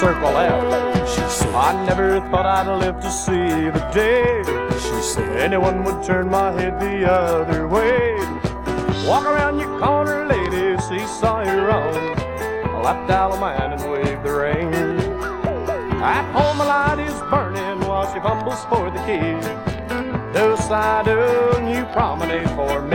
circle left. She said, I never thought I'd live to see the day. She said, anyone would turn my head the other way. Walk around your corner, lady, see saw you're wrong. Left Allemande and waved the rein. At home the light is burning while she fumbles for the key. To Sidle New Promenade for me.